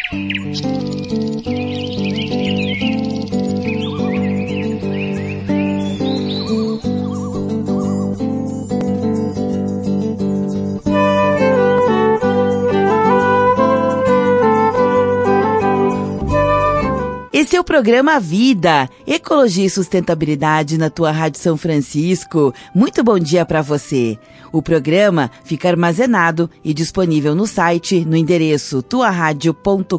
Esse é o programa Vida, Ecologia e Sustentabilidade na tua Rádio São Francisco. Muito bom dia para você. O programa fica armazenado e disponível no site, no endereço tuaradio.com.br,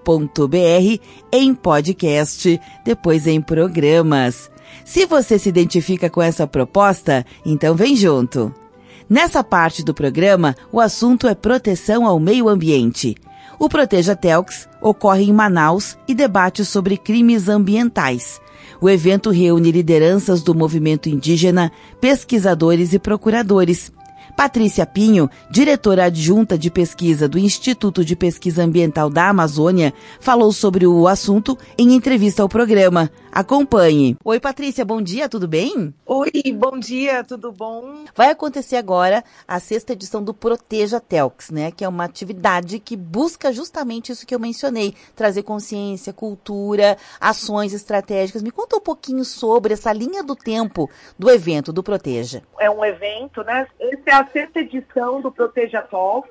em podcast, depois em programas. Se você se identifica com essa proposta, então vem junto. Nessa parte do programa, o assunto é proteção ao meio ambiente. O Proteja Telx ocorre em Manaus e debate sobre crimes ambientais. O evento reúne lideranças do movimento indígena, pesquisadores e procuradores. Patrícia Pinho, diretora adjunta de pesquisa do Instituto de Pesquisa Ambiental da Amazônia, falou sobre o assunto em entrevista ao programa. Acompanhe. Oi, Patrícia, bom dia, tudo bem? Oi, bom dia, tudo bom? Vai acontecer agora a 6ª edição do Proteja Telx, né? Que é uma atividade que busca justamente isso que eu mencionei, trazer consciência, cultura, ações estratégicas. Me conta um pouquinho sobre essa linha do tempo do evento, do Proteja. É um evento, né? Essa é a 6ª edição do Proteja Talks.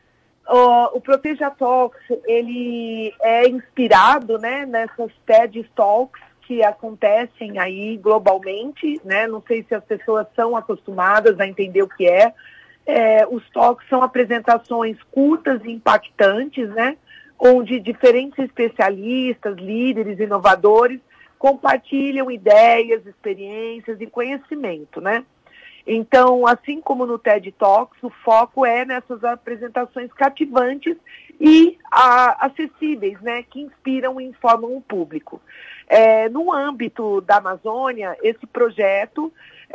O Proteja Talks, ele é inspirado, né, nessas TED Talks que acontecem aí globalmente, né? Não sei se as pessoas são acostumadas a entender o que é. Os talks são apresentações curtas e impactantes, né? Onde diferentes especialistas, líderes, inovadores compartilham ideias, experiências e conhecimento, né? Então, assim como no TED Talks, o foco é nessas apresentações cativantes e acessíveis, né, que inspiram e informam o público. No âmbito da Amazônia, esse projeto,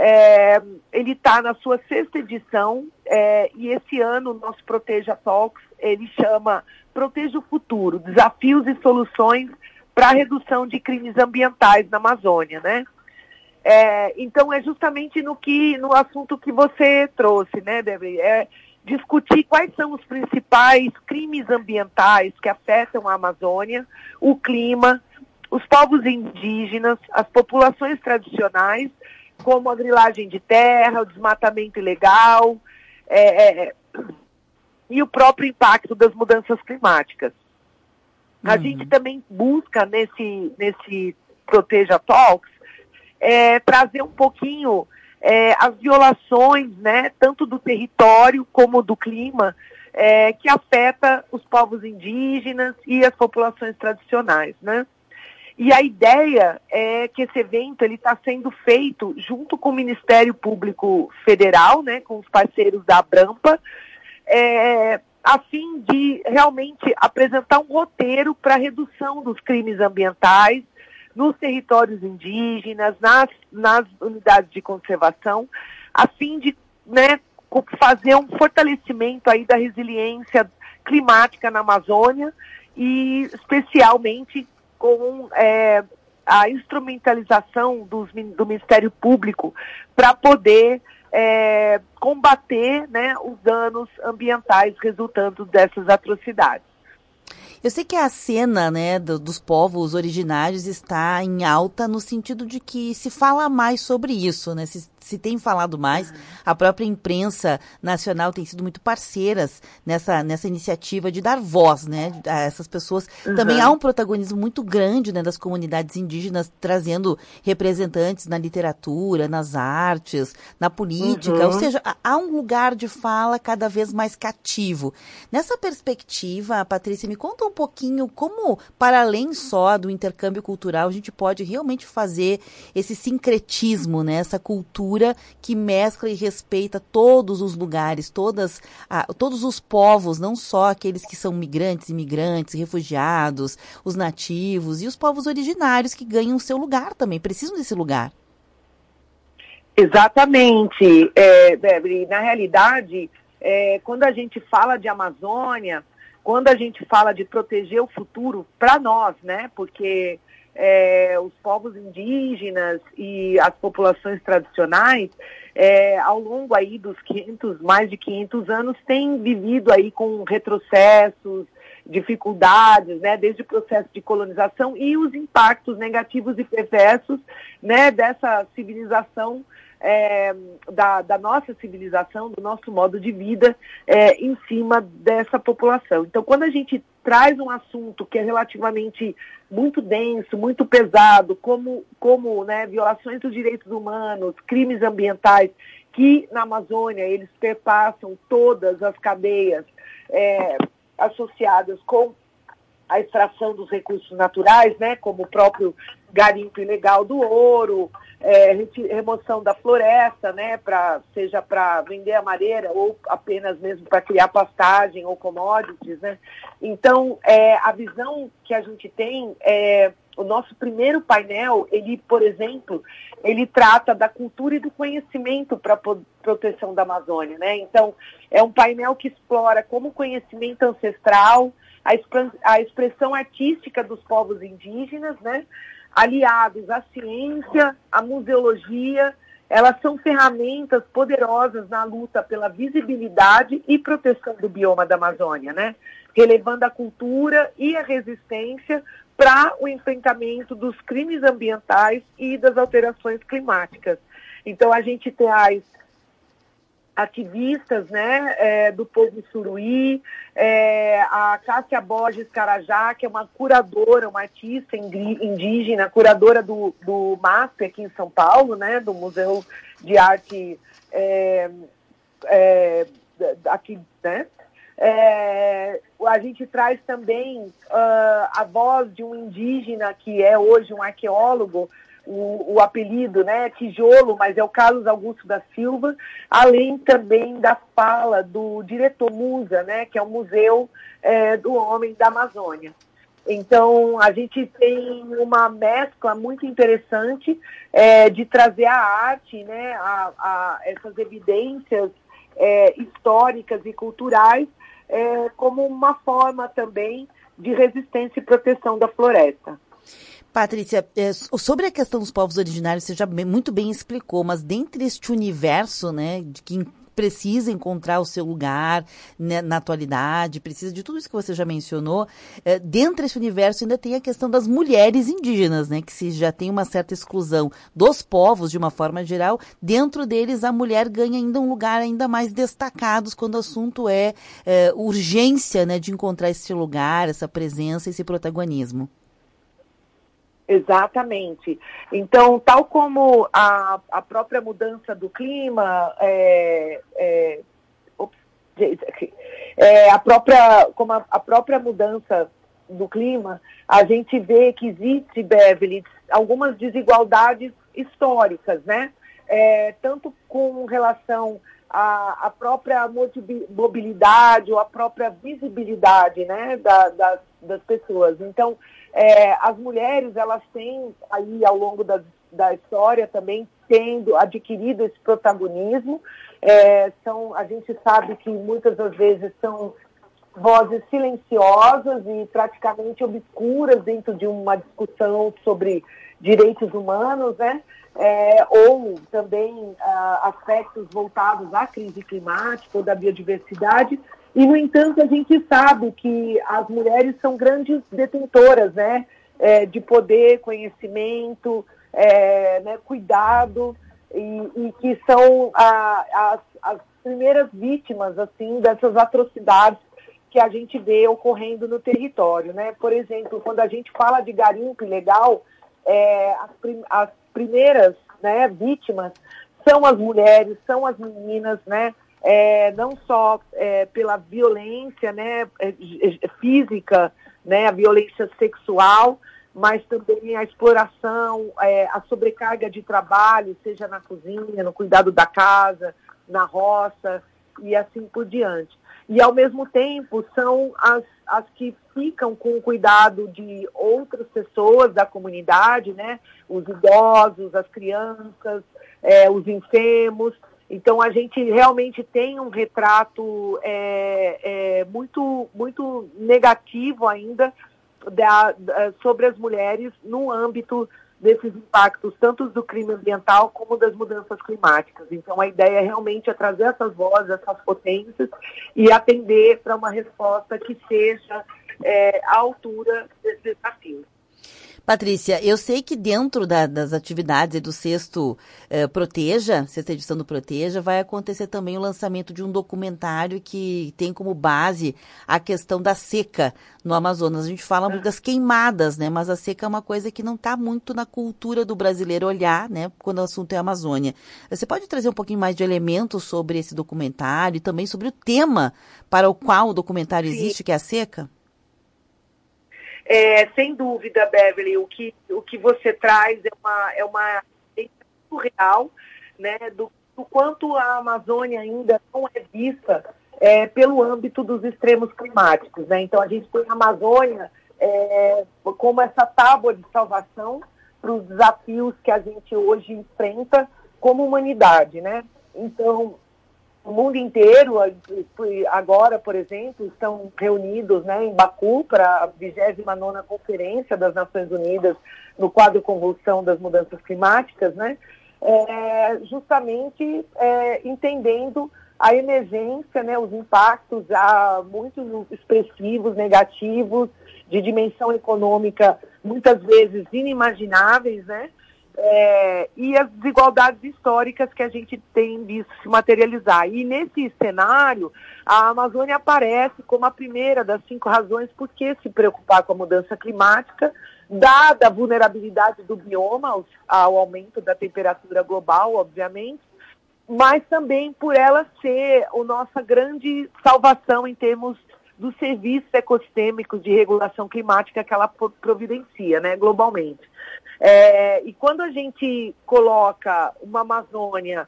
ele está na sua 6ª edição, e esse ano o nosso Proteja Talks, ele chama Proteja o Futuro, Desafios e Soluções para a Redução de Crimes Ambientais na Amazônia, né? Então é justamente no assunto que você trouxe, né, Débora? Discutir quais são os principais crimes ambientais que afetam a Amazônia, o clima, os povos indígenas, as populações tradicionais, como a grilagem de terra, o desmatamento ilegal, e o próprio impacto das mudanças climáticas. A gente também busca nesse Proteja Talks trazer um pouquinho as violações, né, tanto do território como do clima, que afeta os povos indígenas e as populações tradicionais, né? E a ideia é que esse evento está sendo feito junto com o Ministério Público Federal, né, com os parceiros da Abrampa, a fim de realmente apresentar um roteiro para a redução dos crimes ambientais nos territórios indígenas, nas unidades de conservação, a fim de, né, fazer um fortalecimento aí da resiliência climática na Amazônia e especialmente com a instrumentalização do Ministério Público para poder combater, né, os danos ambientais resultantes dessas atrocidades. Eu sei que a cena, né, dos povos originários está em alta no sentido de que se fala mais sobre isso, né? Se tem falado mais, a própria imprensa nacional tem sido muito parceiras nessa iniciativa de dar voz, né, a essas pessoas. Também há um protagonismo muito grande, né, das comunidades indígenas, trazendo representantes na literatura, nas artes, na política, ou seja, há um lugar de fala cada vez mais cativo. Nessa perspectiva, Patrícia, me conta um pouquinho como, para além só do intercâmbio cultural, a gente pode realmente fazer esse sincretismo, né, essa cultura que mescla e respeita todos os lugares, todos os povos, não só aqueles que são migrantes, imigrantes, refugiados, os nativos e os povos originários que ganham o seu lugar também, precisam desse lugar. Exatamente, Débora. Na realidade, quando a gente fala de Amazônia, quando a gente fala de proteger o futuro para nós, né, porque os povos indígenas e as populações tradicionais, ao longo aí dos mais de 500 anos, têm vivido aí com retrocessos dificuldades, né, desde o processo de colonização e os impactos negativos e perversos, né, dessa civilização, da nossa civilização, do nosso modo de vida em cima dessa população. Então, quando a gente traz um assunto que é relativamente muito denso, muito pesado, como né, violações dos direitos humanos, crimes ambientais, que na Amazônia eles perpassam todas as cadeias associadas com a extração dos recursos naturais, né, como o próprio garimpo ilegal do ouro, remoção da floresta, né, seja para vender a madeira ou apenas mesmo para criar pastagem ou commodities, né. Então, a visão que a gente tem, o nosso primeiro painel, ele, por exemplo, ele trata da cultura e do conhecimento para a proteção da Amazônia, né. Então, é um painel que explora como o conhecimento ancestral, a expressão artística dos povos indígenas, né, aliados à ciência, à museologia, elas são ferramentas poderosas na luta pela visibilidade e proteção do bioma da Amazônia, né, relevando a cultura e a resistência para o enfrentamento dos crimes ambientais e das alterações climáticas. Então, a gente traz ativistas, né, do povo Suruí, a Cássia Borges Carajá, que é uma curadora, uma artista indígena, curadora do MASP aqui em São Paulo, né, do Museu de Arte aqui, né. A gente traz também a voz de um indígena que é hoje um arqueólogo, o apelido, né, Tijolo, mas é o Carlos Augusto da Silva, além também da fala do diretor Musa, né, que é o Museu do Homem da Amazônia. Então, a gente tem uma mescla muito interessante de trazer a arte, né, essas evidências históricas e culturais como uma forma também de resistência e proteção da floresta. Patrícia, sobre a questão dos povos originários, você já muito bem explicou, mas dentro deste universo, né, de quem precisa encontrar o seu lugar, né, na atualidade, precisa de tudo isso que você já mencionou, dentro desse universo ainda tem a questão das mulheres indígenas, né, que se já tem uma certa exclusão dos povos de uma forma geral, dentro deles a mulher ganha ainda um lugar ainda mais destacado quando o assunto urgência, né, de encontrar esse lugar, essa presença, esse protagonismo. Exatamente. Então, tal como a própria mudança do clima, a própria mudança do clima, a gente vê que existe, Beverly, algumas desigualdades históricas, né? Tanto com relação à própria mobilidade ou à própria visibilidade, né, das pessoas. Então, as mulheres, elas têm aí ao longo da história também tendo adquirido esse protagonismo. A gente sabe que muitas das vezes são vozes silenciosas e praticamente obscuras dentro de uma discussão sobre direitos humanos, né? Ou também aspectos voltados à crise climática ou da biodiversidade. E, no entanto, a gente sabe que as mulheres são grandes detentoras, né, de poder, conhecimento, né, cuidado, e que são as primeiras vítimas, assim, dessas atrocidades que a gente vê ocorrendo no território, né? Por exemplo, quando a gente fala de garimpo ilegal, as primeiras, né, vítimas são as mulheres, são as meninas, né? Não só pela violência, né, física, né, a violência sexual, mas também a exploração, a sobrecarga de trabalho, seja na cozinha, no cuidado da casa, na roça e assim por diante. E, ao mesmo tempo, são as que ficam com o cuidado de outras pessoas da comunidade, né, os idosos, as crianças, os enfermos. Então, a gente realmente tem um retrato muito, muito negativo ainda sobre as mulheres no âmbito desses impactos, tanto do crime ambiental como das mudanças climáticas. Então, a ideia realmente é trazer essas vozes, essas potências e atender para uma resposta que seja à altura desse desafio. Patrícia, eu sei que dentro das atividades do Sexto Proteja, sexta edição do Proteja, vai acontecer também o lançamento de um documentário que tem como base a questão da seca no Amazonas. A gente fala muito das queimadas, né? Mas a seca é uma coisa que não está muito na cultura do brasileiro olhar, né? Quando o assunto é a Amazônia. Você pode trazer um pouquinho mais de elementos sobre esse documentário e também sobre o tema para o qual o documentário existe, que é a seca? Sem dúvida, Beverly, o que você traz é uma experiência surreal, né, do quanto a Amazônia ainda não é vista pelo âmbito dos extremos climáticos, né? Então, a gente tem a Amazônia como essa tábua de salvação para os desafios que a gente hoje enfrenta como humanidade, né? Então, o mundo inteiro, agora, por exemplo, estão reunidos, né, em Baku para a 29ª Conferência das Nações Unidas no quadro Convulsão das Mudanças Climáticas, né, justamente entendendo a emergência, né, os impactos muito expressivos, negativos, de dimensão econômica, muitas vezes inimagináveis, né, e as desigualdades históricas que a gente tem visto se materializar. E nesse cenário, a Amazônia aparece como a primeira das 5 razões por que se preocupar com a mudança climática, dada a vulnerabilidade do bioma ao aumento da temperatura global, obviamente, mas também por ela ser a nossa grande salvação em termos dos serviços ecossistêmicos de regulação climática que ela providencia, né, globalmente. E quando a gente coloca uma Amazônia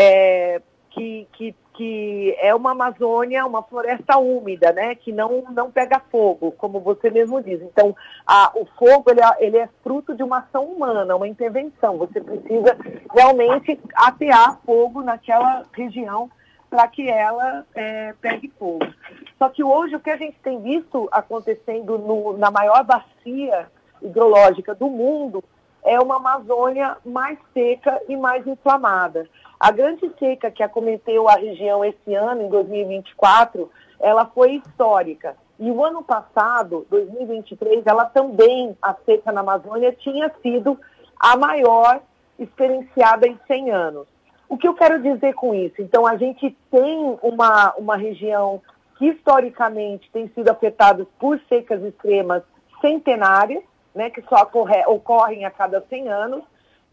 que é uma Amazônia, uma floresta úmida, né, que não pega fogo, como você mesmo diz. Então, o fogo ele é fruto de uma ação humana, uma intervenção. Você precisa realmente atear fogo naquela região para que ela pegue fogo. Só que hoje o que a gente tem visto acontecendo na maior bacia hidrológica do mundo é uma Amazônia mais seca e mais inflamada. A grande seca que acometeu a região esse ano, em 2024, ela foi histórica. E o ano passado, 2023, ela também, a seca na Amazônia, tinha sido a maior experienciada em 100 anos. O que eu quero dizer com isso? Então, a gente tem uma região que historicamente tem sido afetada por secas extremas centenárias, né, que só ocorrem a cada 100 anos,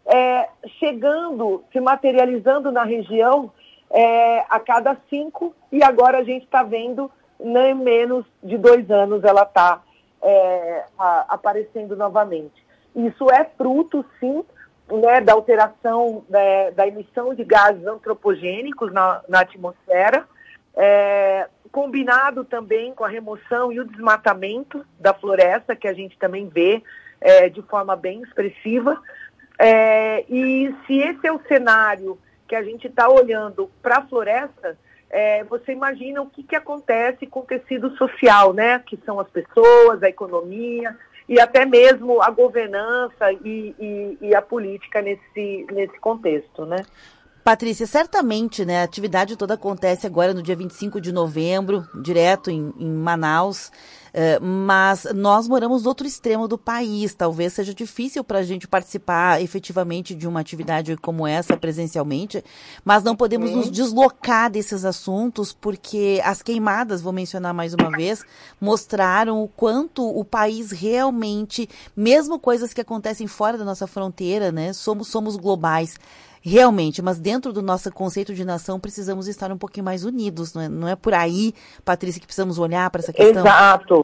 se materializando na região a cada 5, e agora a gente está vendo, nem menos de 2 anos, ela está aparecendo novamente. Isso é fruto, sim, né, da alteração da emissão de gases antropogênicos na atmosfera, combinado também com a remoção e o desmatamento da floresta, que a gente também vê de forma bem expressiva. E se esse é o cenário que a gente está olhando para a floresta, você imagina o que acontece com o tecido social, né? Que são as pessoas, a economia e até mesmo a governança e a política nesse contexto, né? Patrícia, certamente, né, a atividade toda acontece agora no dia 25 de novembro, direto em Manaus, mas nós moramos no outro extremo do país, talvez seja difícil para a gente participar efetivamente de uma atividade como essa presencialmente, mas não podemos nos deslocar desses assuntos porque as queimadas, vou mencionar mais uma vez, mostraram o quanto o país realmente, mesmo coisas que acontecem fora da nossa fronteira, né, somos globais. Realmente, mas dentro do nosso conceito de nação precisamos estar um pouquinho mais unidos, não é por aí, Patrícia, que precisamos olhar para essa questão? Exato.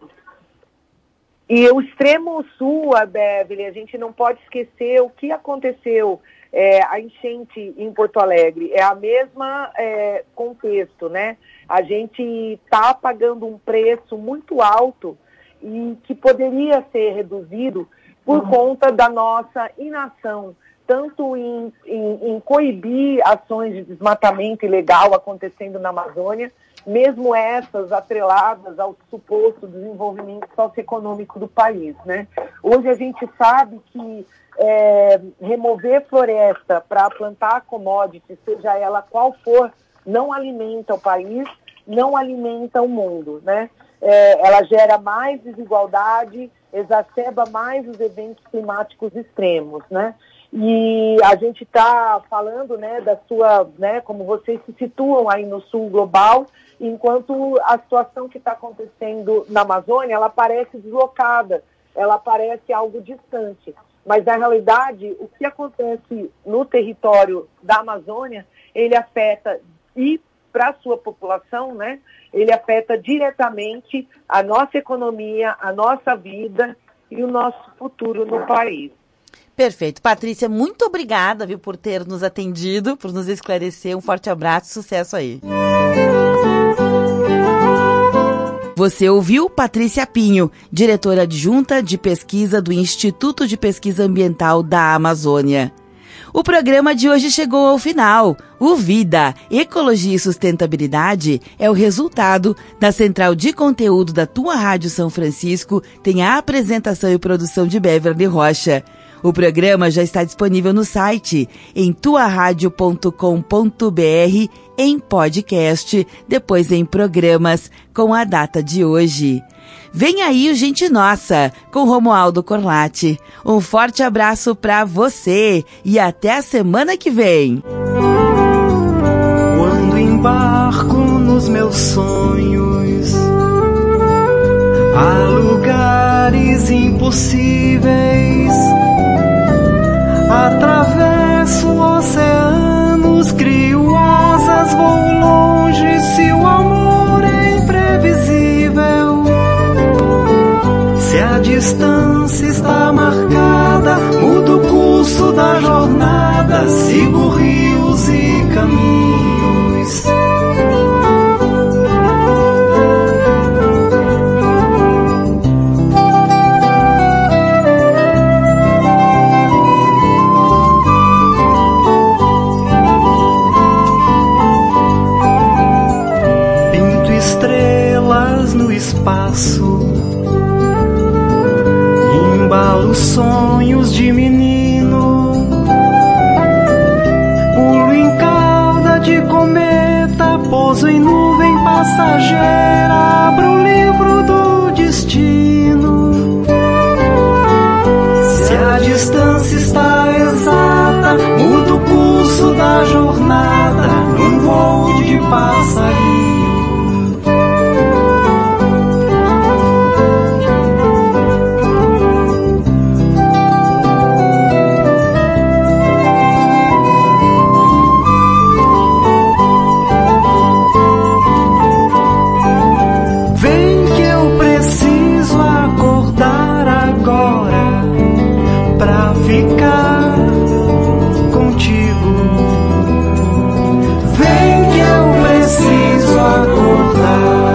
E o extremo sul, a Beverly, a gente não pode esquecer o que aconteceu, a enchente em Porto Alegre, é a mesma contexto, né? A gente está pagando um preço muito alto e que poderia ser reduzido por conta da nossa inação, tanto em coibir ações de desmatamento ilegal acontecendo na Amazônia, mesmo essas atreladas ao suposto desenvolvimento socioeconômico do país, né? Hoje a gente sabe que remover floresta para plantar commodity, seja ela qual for, não alimenta o país, não alimenta o mundo, né? ela gera mais desigualdade, exacerba mais os eventos climáticos extremos, né? E a gente está falando, né, da sua, né, como vocês se situam aí no sul global, enquanto a situação que está acontecendo na Amazônia, ela parece deslocada, ela parece algo distante. Mas, na realidade, o que acontece no território da Amazônia, ele afeta, e para a sua população, né, ele afeta diretamente a nossa economia, a nossa vida e o nosso futuro no país. Perfeito. Patrícia, muito obrigada, viu, por ter nos atendido, por nos esclarecer. Um forte abraço, sucesso aí. Você ouviu Patrícia Pinho, diretora adjunta de pesquisa do Instituto de Pesquisa Ambiental da Amazônia. O programa de hoje chegou ao final. O Vida, Ecologia e Sustentabilidade é o resultado da central de conteúdo da Tua Rádio São Francisco, tem a apresentação e produção de Beverly Rocha. O programa já está disponível no site, em tuaradio.com.br, em podcast, depois em programas, com a data de hoje. Vem aí o Gente Nossa, com Romualdo Corlatti. Um forte abraço para você e até a semana que vem. Quando embarco nos meus sonhos, a lugares impossíveis, atravesso oceanos, crio asas, vou longe, se o amor é imprevisível. Se a distância está marcada, mudo o curso da jornada, sigo rios e caminhos. Pinto estrelas no espaço, embalo sonhos de menino, pulo em cauda de cometa, pouso em nuvem passageira, abro o livro do destino. Se a distância está exata, mudo o curso da jornada, num voo de passarinho. Ficar contigo, vem que eu preciso acordar.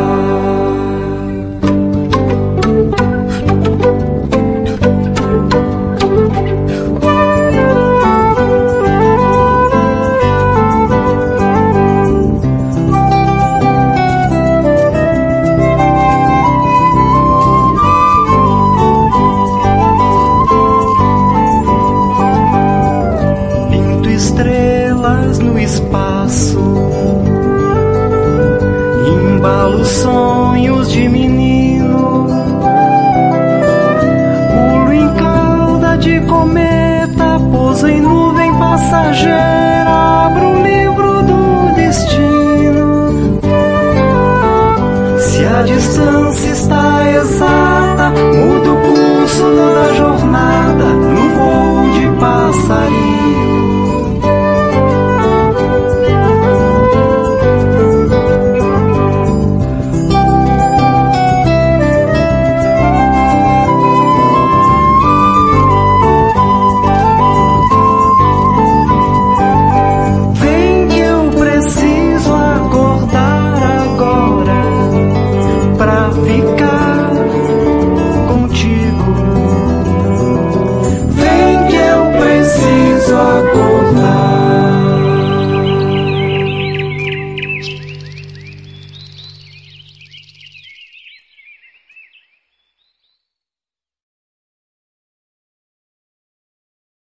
Estrelas no espaço, embalo sonhos de menino, pulo em cauda de cometa, pouso em nuvem passageira, abro o livro do destino. Se a distância está exata, mudo